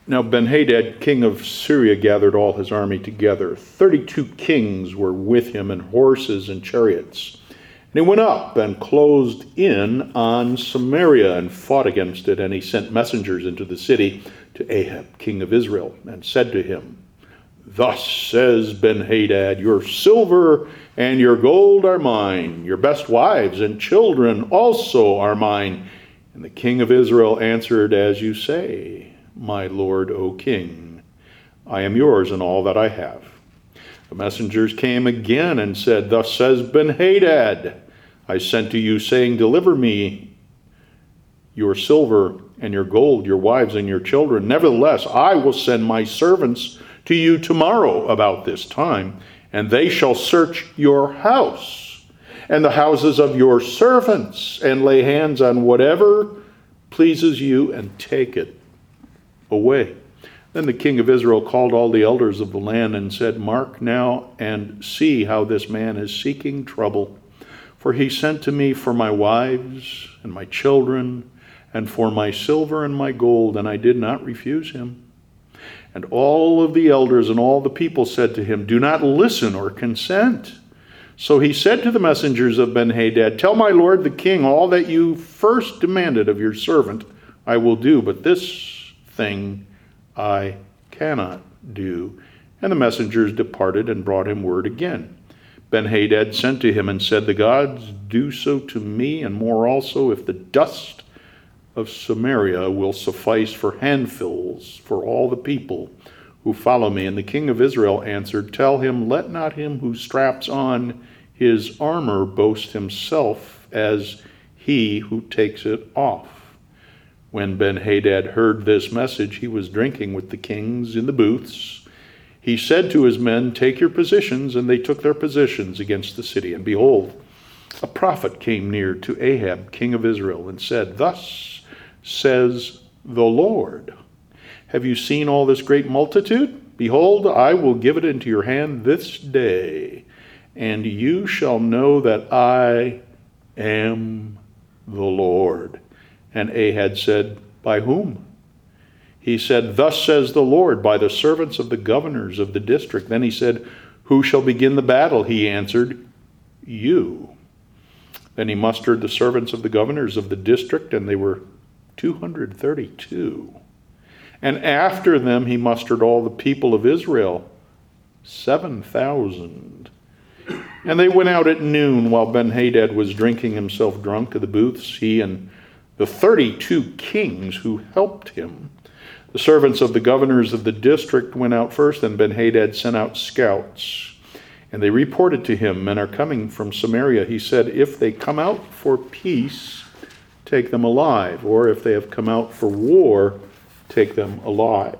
Now Benhadad, king of Syria, gathered all his army together. 32 kings were with him, and horses and chariots. And he went up and closed in on Samaria and fought against it. And he sent messengers into the city to Ahab, king of Israel, and said to him, "Thus says Benhadad, your silver and your gold are mine. Your best wives and children also are mine." And the king of Israel answered, "As you say, my lord, O king, I am yours and all that I have." The messengers came again and said, "Thus says Benhadad, I sent to you, saying, deliver me your silver and your gold, your wives and your children. Nevertheless, I will send my servants to you tomorrow about this time, and they shall search your house and the houses of your servants, and lay hands on whatever pleases you, and take it away." Then the king of Israel called all the elders of the land and said, "Mark now and see how this man is seeking trouble. For he sent to me for my wives and my children, and for my silver and my gold, and I did not refuse him." And all of the elders and all the people said to him, "Do not listen or consent." So he said to the messengers of Benhadad, "Tell my lord the king all that you first demanded of your servant I will do, but this thing I cannot do." And the messengers departed and brought him word again. Benhadad sent to him and said, "The gods do so to me, and more also, if the dust of Samaria will suffice for handfuls for all the people who follow me." And the king of Israel answered, "Tell him, let not him who straps on his armor boast himself as he who takes it off." When Benhadad heard this message, he was drinking with the kings in the booths. He said to his men, "Take your positions," and they took their positions against the city. And behold, a prophet came near to Ahab, king of Israel, and said, "Thus says the Lord, have you seen all this great multitude? Behold, I will give it into your hand this day, and you shall know that I am the Lord." And Ahab said, "By whom?" He said, "Thus says the Lord, by the servants of the governors of the district." Then he said, "Who shall begin the battle?" He answered, "You." Then he mustered the servants of the governors of the district, and they were 232. And after them he mustered all the people of Israel, 7,000. And they went out at noon while Benhadad was drinking himself drunk of the booths, he and the 32 kings who helped him. The servants of the governors of the district went out first, and Benhadad sent out scouts. And they reported to him, "Men are coming from Samaria." He said, "If they come out for peace, take them alive. Or if they have come out for war, take them alive."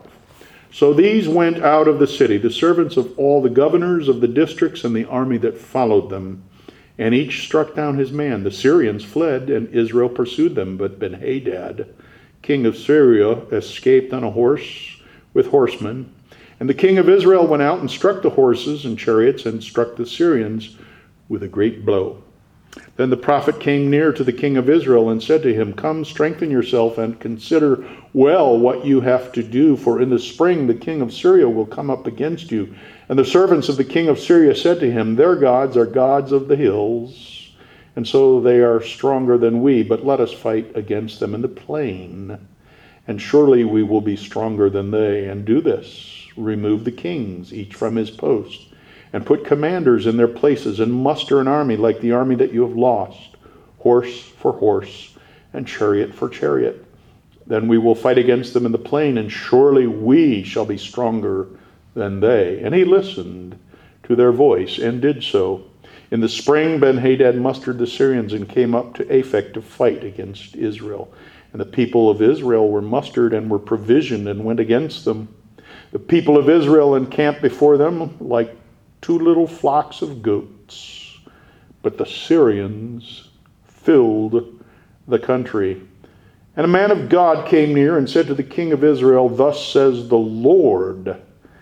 So these went out of the city, the servants of all the governors of the districts and the army that followed them. And each struck down his man. The Syrians fled, and Israel pursued them. But Benhadad, king of Syria, escaped on a horse with horsemen. And the king of Israel went out and struck the horses and chariots, and struck the Syrians with a great blow. Then the prophet came near to the king of Israel and said to him, "Come, strengthen yourself and consider well what you have to do, for in the spring the king of Syria will come up against you." And the servants of the king of Syria said to him, "Their gods are gods of the hills, and so they are stronger than we, but let us fight against them in the plain, and surely we will be stronger than they. And do this, remove the kings, each from his post, and put commanders in their places, and muster an army like the army that you have lost, horse for horse, and chariot for chariot. Then we will fight against them in the plain, and surely we shall be stronger than they." And he listened to their voice, and did so. In the spring Benhadad mustered the Syrians, and came up to Aphek to fight against Israel. And the people of Israel were mustered, and were provisioned, and went against them. The people of Israel encamped before them like 2 little flocks of goats. But the Syrians filled the country. And a man of God came near and said to the king of Israel, "Thus says the Lord,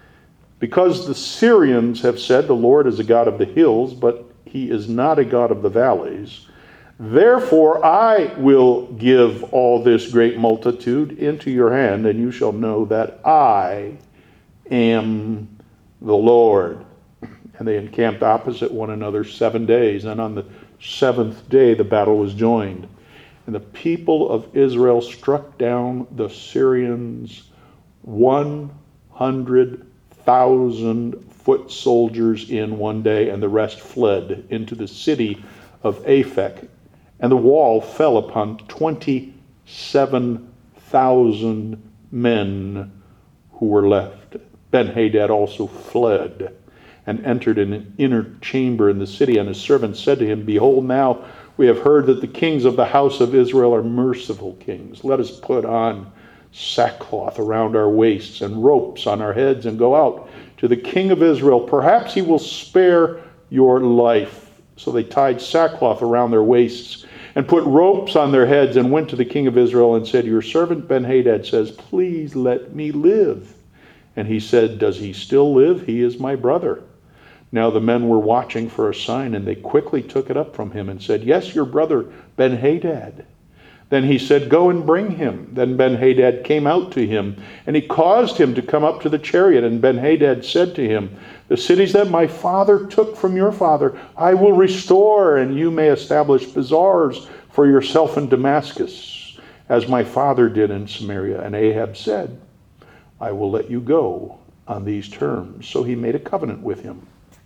because the Syrians have said, the Lord is a God of the hills, but he is not a God of the valleys, Therefore I will give all this great multitude into your hand, and you shall know that I am the Lord. And they encamped opposite one another 7 days, and on the seventh day the battle was joined. And the people of Israel struck down the Syrians 100,000 foot soldiers in one day, and the rest fled into the city of Aphek. And the wall fell upon 27,000 men who were left. Ben-Hadad also fled and entered an inner chamber in the city, and his servants said to him, Behold, now we have heard that the kings of the house of Israel are merciful kings. Let us put on sackcloth around our waists and ropes on our heads and go out to the king of Israel. Perhaps he will spare your life. So they tied sackcloth around their waists and put ropes on their heads and went to the king of Israel and said, Your servant Ben-Hadad says, Please let me live. And he said, Does he still live? He is my brother. Now the men were watching for a sign, and they quickly took it up from him and said, Yes, your brother Ben-Hadad. Then he said, Go and bring him. Then Ben-Hadad came out to him, and he caused him to come up to the chariot. And Ben-Hadad said to him, The cities that my father took from your father I will restore, and you may establish bazaars for yourself in Damascus, as my father did in Samaria. And Ahab said, I will let you go on these terms. So he made a covenant with him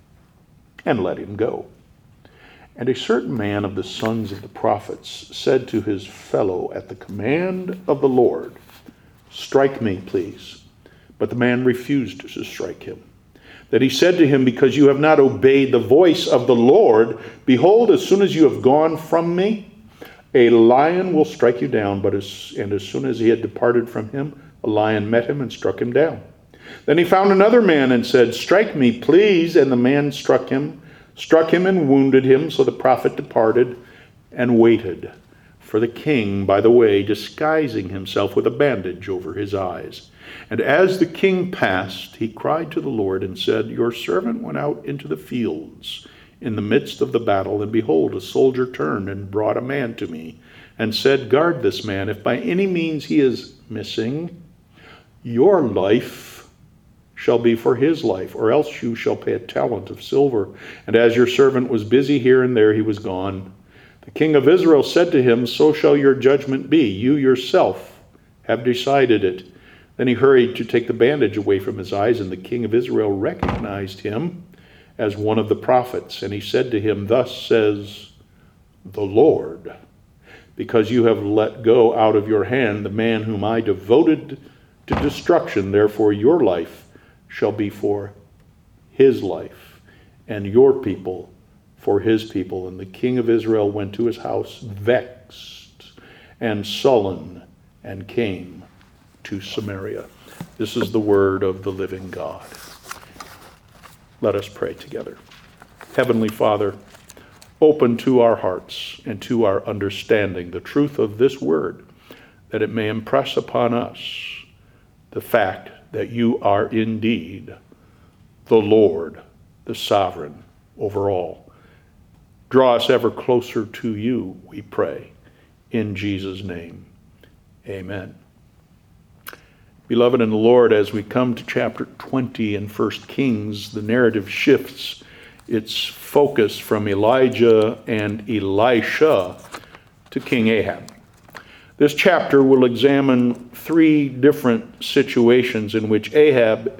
and let him go. And a certain man of the sons of the prophets said to his fellow at the command of the Lord, Strike me, please. But the man refused to strike him. That he said to him, Because you have not obeyed the voice of the Lord, behold, as soon as you have gone from me, a lion will strike you down. And as soon as he had departed from him, a lion met him and struck him down. Then he found another man and said, Strike me, please. And the man struck him and wounded him. So the prophet departed and waited for the king by the way, disguising himself with a bandage over his eyes. And as the king passed, he cried to the Lord and said, Your servant went out into the fields in the midst of the battle, and behold, a soldier turned and brought a man to me and said, Guard this man. If by any means he is missing, your life shall be for his life, or else you shall pay a talent of silver. And as your servant was busy here and there, he was gone. The king of Israel said to him, So shall your judgment be. You yourself have decided it. Then he hurried to take the bandage away from his eyes, and the king of Israel recognized him as one of the prophets. And he said to him, Thus says the Lord, because you have let go out of your hand the man whom I devoted to destruction, therefore your life shall be for his life, and your people for his people. And the king of Israel went to his house vexed and sullen, and came to Samaria. This is the word of the living God. Let us pray together. Heavenly Father, open to our hearts and to our understanding the truth of this word, that it may impress upon us the fact that you are indeed the Lord, the sovereign over all. Draw us ever closer to you, we pray, in Jesus' name. Amen. Beloved in the Lord, as we come to chapter 20 in 1 Kings, the narrative shifts its focus from Elijah and Elisha to King Ahab. This chapter will examine three different situations in which Ahab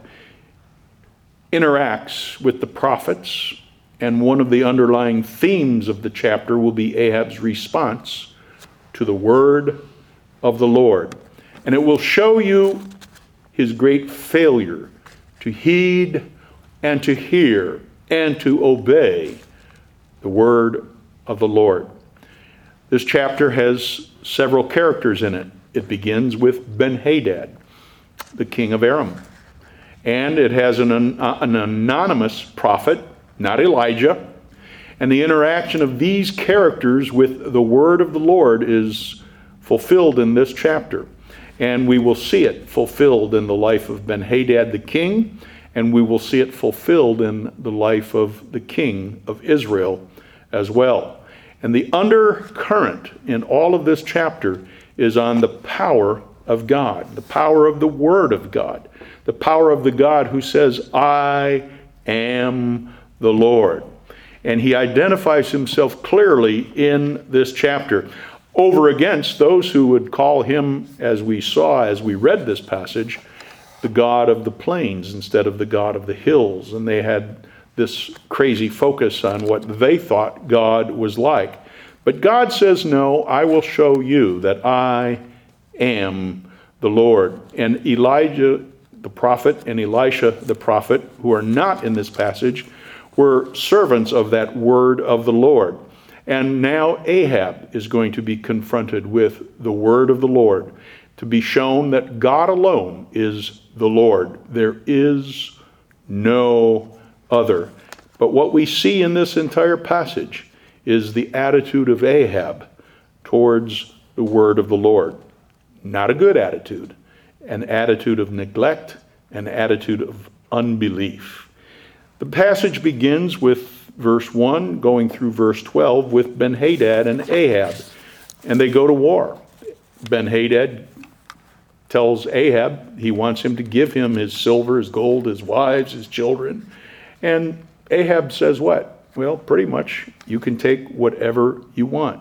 interacts with the prophets, and one of the underlying themes of the chapter will be Ahab's response to the word of the Lord. And it will show you his great failure to heed and to hear and to obey the word of the Lord. This chapter has several characters in it. It begins with Ben-Hadad, the king of Aram. And it has an anonymous prophet, not Elijah. And the interaction of these characters with the word of the Lord is fulfilled in this chapter. And we will see it fulfilled in the life of Ben-Hadad the king, and we will see it fulfilled in the life of the king of Israel as well. And the undercurrent in all of this chapter is on the power of God, the power of the Word of God, the power of the God who says, I am the Lord. And he identifies himself clearly in this chapter over against those who would call him, as we saw as we read this passage, the God of the plains instead of the God of the hills. And they had this crazy focus on what they thought God was like. But God says, no, I will show you that I am the Lord. And Elijah the prophet and Elisha the prophet, who are not in this passage, were servants of that word of the Lord. And now Ahab is going to be confronted with the word of the Lord, to be shown that God alone is the Lord. There is no other. But what we see in this entire passage is the attitude of Ahab towards the word of the Lord. Not a good attitude, an attitude of neglect, an attitude of unbelief. The passage begins with verse 1, going through verse 12, with Ben-Hadad and Ahab, and they go to war. Ben-Hadad tells Ahab he wants him to give him his silver, his gold, his wives, his children. And Ahab says what? Well, pretty much, you can take whatever you want.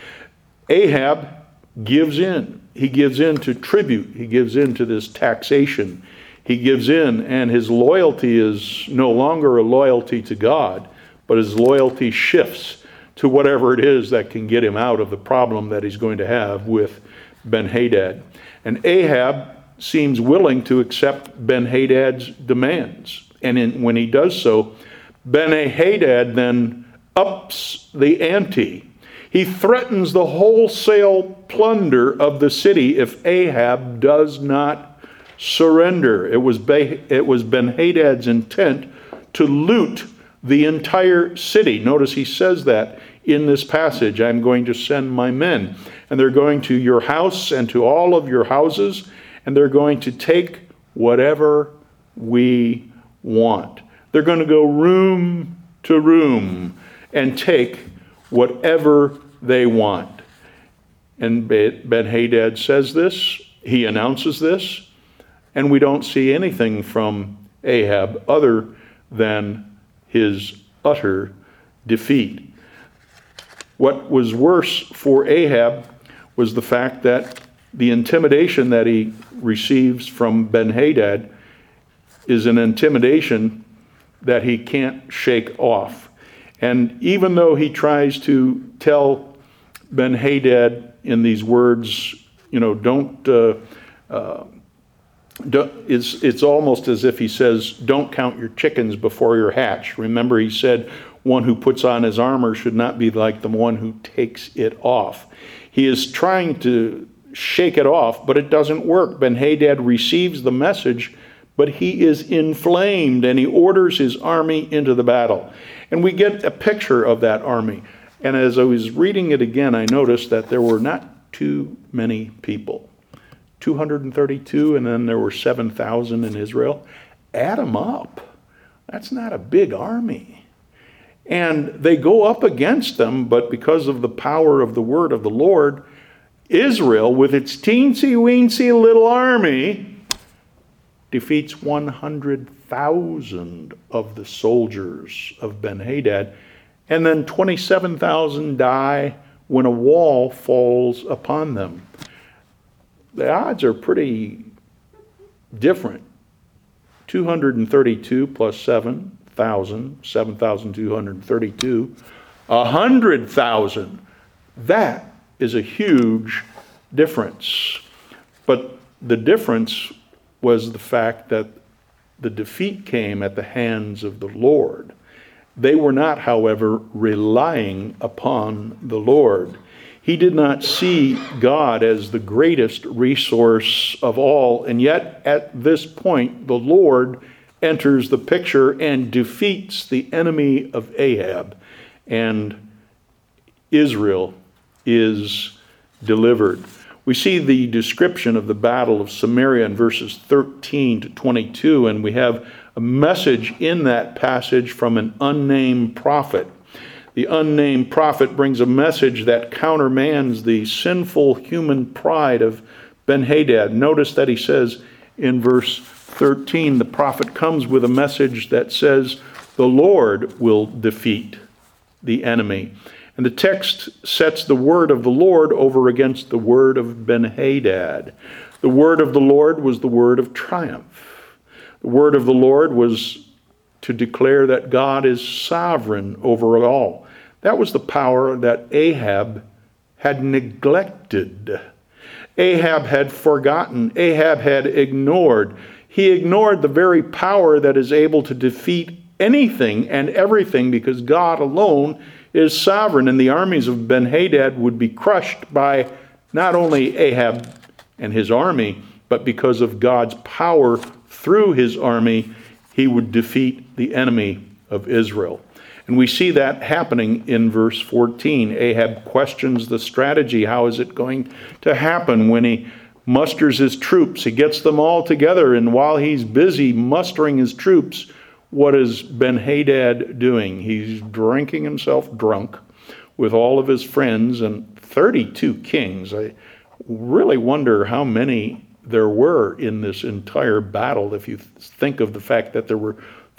Ahab gives in. He gives in to tribute. He gives in to this taxation. He gives in, and his loyalty is no longer a loyalty to God, but his loyalty shifts to whatever it is that can get him out of the problem that he's going to have with Ben-Hadad. And Ahab seems willing to accept Ben-Hadad's demands. And when he does so, Ben-Hadad then ups the ante. He threatens the wholesale plunder of the city if Ahab does not surrender. It was Ben-Hadad's intent to loot the entire city. Notice he says that in this passage. I'm going to send my men, and they're going to your house and to all of your houses, and they're going to take whatever we want. They're going to go room to room and take whatever they want. And Ben-Hadad says this, he announces this, and we don't see anything from Ahab other than his utter defeat. What was worse for Ahab was the fact that the intimidation that he receives from Ben-Hadad is an intimidation that he can't shake off. And even though he tries to tell Ben-Hadad in these words, it's almost as if he says, don't count your chickens before you're hatched. Remember, he said, one who puts on his armor should not be like the one who takes it off. He is trying to shake it off, but it doesn't work. Ben-Hadad receives the message, but he is inflamed, and he orders his army into the battle. And we get a picture of that army. And as I was reading it again, I noticed that there were not too many people. 232, and then there were 7,000 in Israel. Add them up. That's not a big army. And they go up against them, but because of the power of the word of the Lord, Israel, with its teensy-weensy little army, defeats 100,000 of the soldiers of Ben-Hadad, and then 27,000 die when a wall falls upon them. The odds are pretty different. 232 plus 7,000, 7,232, 100,000. That is a huge difference. But the difference was the fact that the defeat came at the hands of the Lord. They were not, however, relying upon the Lord. He did not see God as the greatest resource of all, and yet at this point the Lord enters the picture and defeats the enemy of Ahab, and Israel is delivered. We see the description of the battle of Samaria in verses 13 to 22, and we have a message in that passage from an unnamed prophet. the unnamed prophet brings a message that countermands the sinful human pride of Ben-Hadad. Notice that he says in verse 13, the prophet comes with a message that says, the Lord will defeat the enemy. And the text sets the word of the Lord over against the word of Ben-Hadad. The word of the Lord was the word of triumph. The word of the Lord was to declare that God is sovereign over it all. That was the power that Ahab had neglected. Ahab had forgotten. Ahab had ignored. He ignored the very power that is able to defeat anything and everything, because God alone is sovereign, and the armies of Ben-Hadad would be crushed by not only Ahab and his army, but because of God's power through his army, he would defeat the enemy of Israel. And we see that happening in verse 14. Ahab questions the strategy. How is it going to happen when he musters his troops? He gets them all together, and while he's busy mustering his troops, what is Ben-Hadad doing? He's drinking himself drunk with all of his friends and 32 kings. I really wonder how many there were in this entire battle, if you think of the fact that there were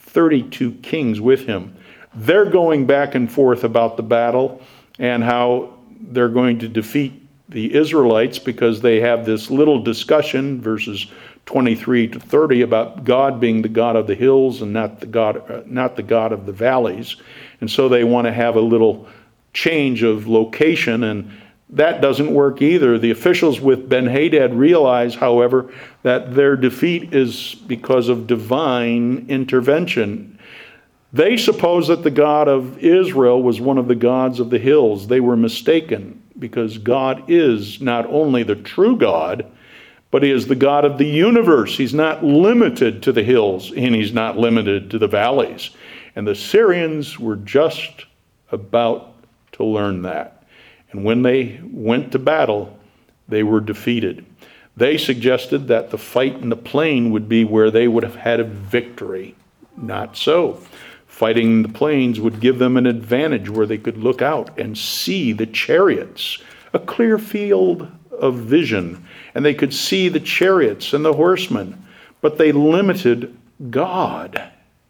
32 kings with him. They're going back and forth about the battle and how they're going to defeat the Israelites, because they have this little discussion, verses 23 to 30, about God being the God of the hills and not the God of the valleys. And so they want to have a little change of location, and that doesn't work either. The officials with Ben-Hadad realize, however, that their defeat is because of divine intervention. They suppose that the God of Israel was one of the gods of the hills. They were mistaken, because God is not only the true God, but he is the God of the universe. He's not limited to the hills, and he's not limited to the valleys. And the Syrians were just about to learn that. And when they went to battle, they were defeated. They suggested that the fight in the plain would be where they would have had a victory. Not so. Fighting in the plains would give them an advantage, where they could look out and see the chariots, a clear field of vision, and they could see the chariots and the horsemen, but they limited God.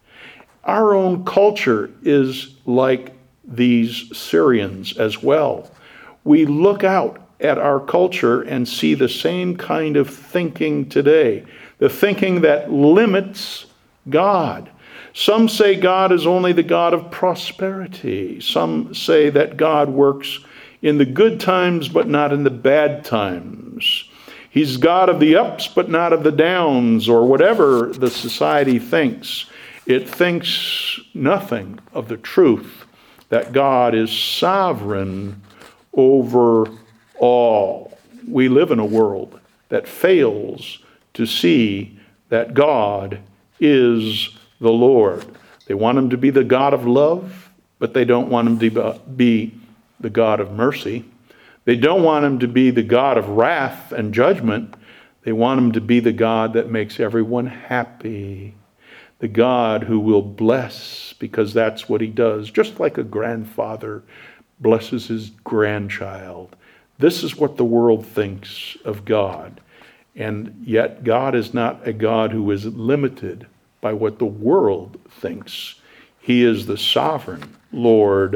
Our own culture is like these Syrians as well. We look out at our culture and see the same kind of thinking today, the thinking that limits God. Some say God is only the God of prosperity. Some say that God works in the good times but not in the bad times. He's God of the ups but not of the downs, or whatever the society thinks. It thinks nothing of the truth that God is sovereign over all. We live in a world that fails to see that God is the Lord. They want him to be the God of love, but they don't want him to be the God of mercy. They don't want him to be the God of wrath and judgment. They want him to be the God that makes everyone happy. The God who will bless, because that's what he does, just like a grandfather blesses his grandchild. This is what the world thinks of God. And yet God is not a God who is limited by what the world thinks. He is the sovereign Lord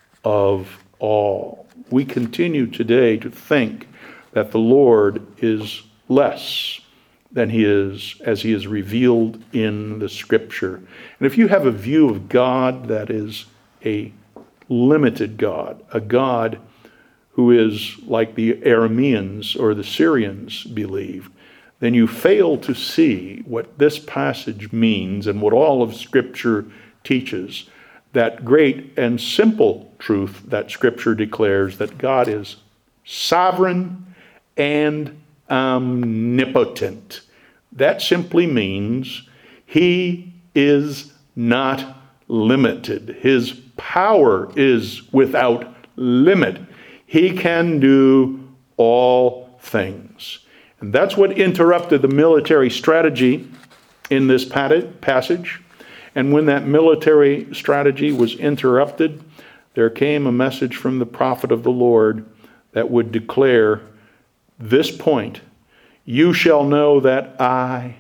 of all. We continue today to think that the Lord is less than he is as he is revealed in the Scripture. And if you have a view of God that is a limited God, a God who is like the Arameans or the Syrians believed, then you fail to see what this passage means and what all of Scripture teaches, that great and simple truth that Scripture declares, that God is sovereign and omnipotent. That simply means he is not limited. His power is without limit. He can do all things. And that's what interrupted the military strategy in this passage. And when that military strategy was interrupted, there came a message from the prophet of the Lord that would declare this point: you shall know that I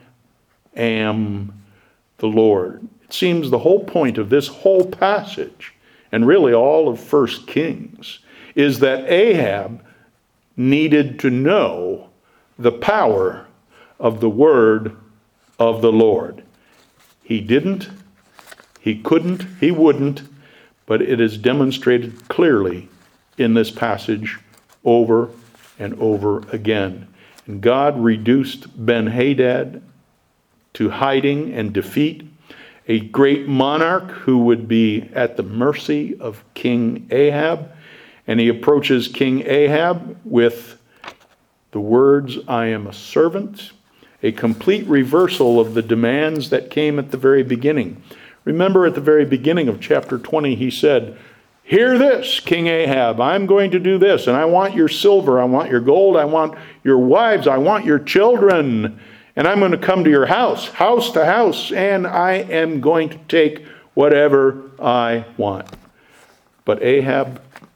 am the Lord. It seems the whole point of this whole passage, and really all of 1 Kings, is that Ahab needed to know the power of the word of the Lord. He didn't, he couldn't, he wouldn't, but it is demonstrated clearly in this passage over and over again. And God reduced Ben-Hadad to hiding and defeat, a great monarch who would be at the mercy of King Ahab. And he approaches King Ahab with the words, I am a servant, a complete reversal of the demands that came at the very beginning. Remember, at the very beginning of chapter 20, he said, hear this, King Ahab, I'm going to do this, and I want your silver, I want your gold, I want your wives, I want your children, and I'm going to come to your house, house to house, and I am going to take whatever I want. But Ahab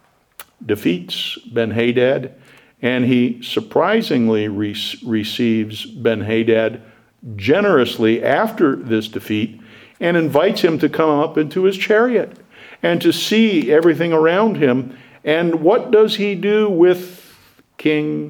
defeats Ben-Hadad, and he surprisingly receives Ben-Hadad generously after this defeat and invites him to come up into his chariot and to see everything around him. And what does he do with King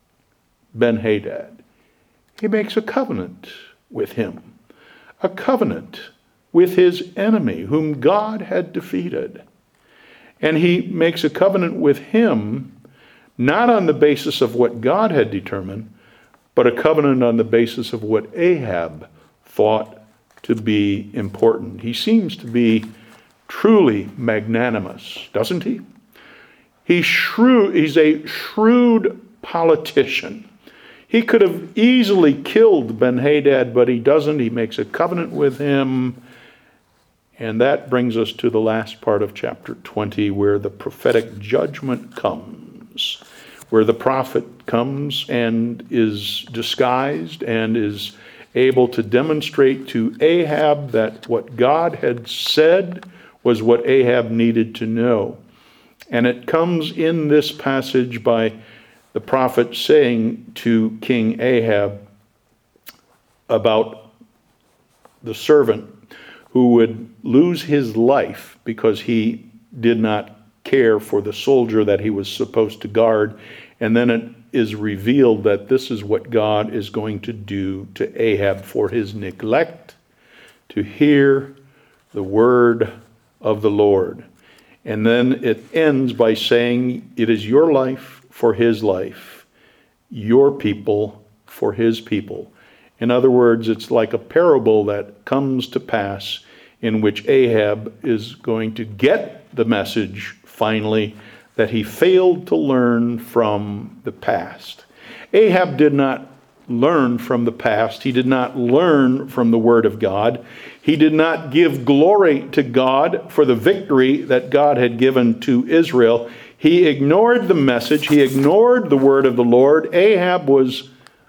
Ben-Hadad? He makes a covenant with him, a covenant with his enemy whom God had defeated. And he makes a covenant with him not on the basis of what God had determined, but a covenant on the basis of what Ahab thought to be important. He seems to be truly magnanimous, doesn't he? He's a shrewd politician. He could have easily killed Ben-Hadad, but he doesn't. He makes a covenant with him. And that brings us to the last part of chapter 20, where the prophetic judgment comes, where the prophet comes and is disguised and is able to demonstrate to Ahab that what God had said was what Ahab needed to know. And it comes in this passage by the prophet saying to King Ahab about the servant who would lose his life because he did not care for the soldier that he was supposed to guard. And then it is revealed that this is what God is going to do to Ahab for his neglect to hear the word of the Lord. And then it ends by saying, it is your life for his life, your people for his people. In other words, it's like a parable that comes to pass in which Ahab is going to get the message finally that he failed to learn from the past. Ahab did not learn from the past. He did not learn from the word of God. He did not give glory to God for the victory that God had given to Israel. He ignored the message. He ignored the word of the Lord. Ahab was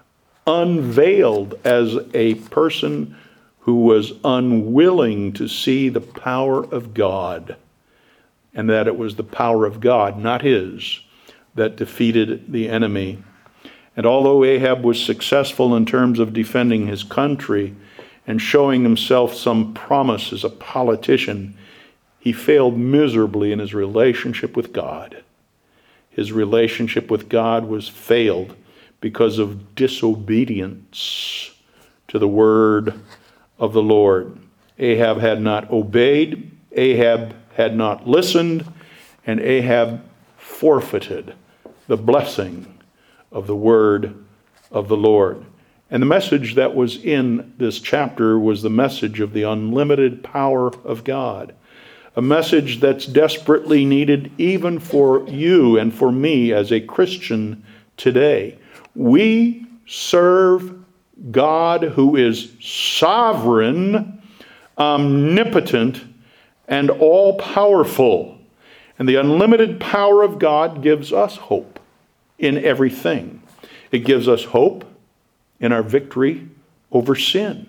unveiled as a person who was unwilling to see the power of God, and that it was the power of God, not his, that defeated the enemy. And although Ahab was successful in terms of defending his country and showing himself some promise as a politician, he failed miserably in his relationship with God. His relationship with God was failed because of disobedience to the word of the Lord. Ahab had not obeyed, Ahab had not listened, and Ahab forfeited the blessing of the word of the Lord. And the message that was in this chapter was the message of the unlimited power of God. A message that's desperately needed even for you and for me as a Christian today. We serve God who is sovereign, omnipotent, and all-powerful. And the unlimited power of God gives us hope in everything. It gives us hope in our victory over sin,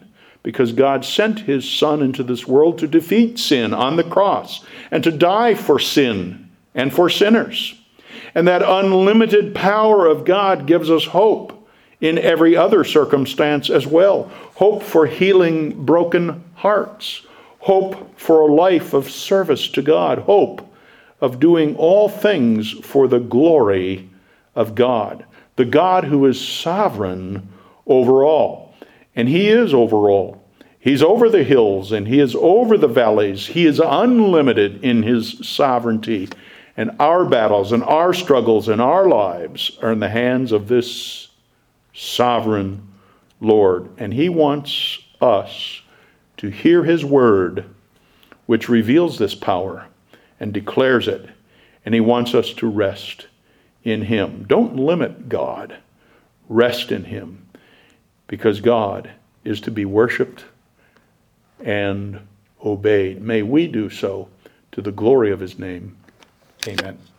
because God sent his Son into this world to defeat sin on the cross and to die for sin and for sinners. And that unlimited power of God gives us hope in every other circumstance as well. Hope for healing broken hearts. Hope for a life of service to God. Hope of doing all things for the glory of God. The God who is sovereign over all. And he is over all. He's over the hills and he is over the valleys. He is unlimited in his sovereignty. And our battles and our struggles and our lives are in the hands of this sovereign Lord. And he wants us to hear his word, which reveals this power and declares it. And he wants us to rest in him. Don't limit God. Rest in him, because God is to be worshiped and obeyed. May we do so to the glory of his name. Amen.